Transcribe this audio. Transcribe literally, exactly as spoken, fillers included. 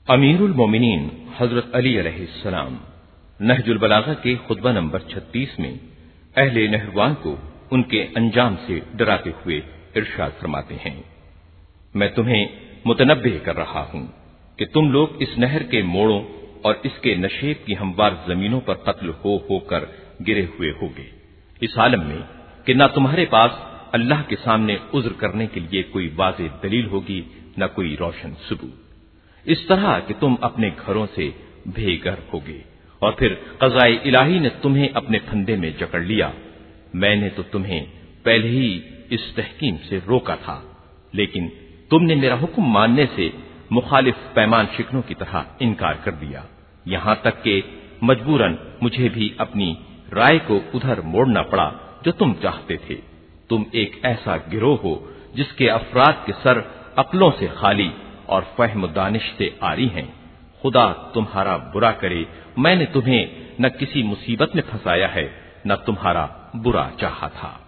अमीरुल मोमिनीन हजरत अली अलैहिस्सलाम नहजुल बलागा के खुतबा नंबर छत्तीस में अहले नहरवान को उनके अंजाम से डराते हुए इरशाद फरमाते हैं, मैं तुम्हें मुतनब्बे कर रहा हूं कि तुम लोग इस नहर के मोड़ों और इसके नशेब की हमवार जमीनों पर कत्ल हो होकर गिरे हुए होगे, इस आलम में कि न तुम्हारे पास अल्लाह के सामने उज्र करने के लिए कोई वाज़ेह दलील होगी, न कोई रोशन सबूत, इस तरह कि तुम अपने घरों से बेघर होगे और फिर क़ज़ाए इलाही ने तुम्हें अपने फंदे में जकड़ लिया। मैंने तो तुम्हें पहले ही इस तहकीम से रोका था, लेकिन तुमने मेरा हुक्म मानने से मुखालिफ पैमान शिकनों की तरह इनकार कर दिया, यहां तक कि मजबूरन मुझे भी अपनी राय को उधर मोड़ना पड़ा जो तुम चाहते थे। तुम एक ऐसा गिरोह हो जिसके अफराद के सर अक्लों से खाली और फहम दानिश से आरी हैं। खुदा तुम्हारा बुरा करे, मैंने तुम्हें न किसी मुसीबत में फंसाया है, न तुम्हारा बुरा चाहा था।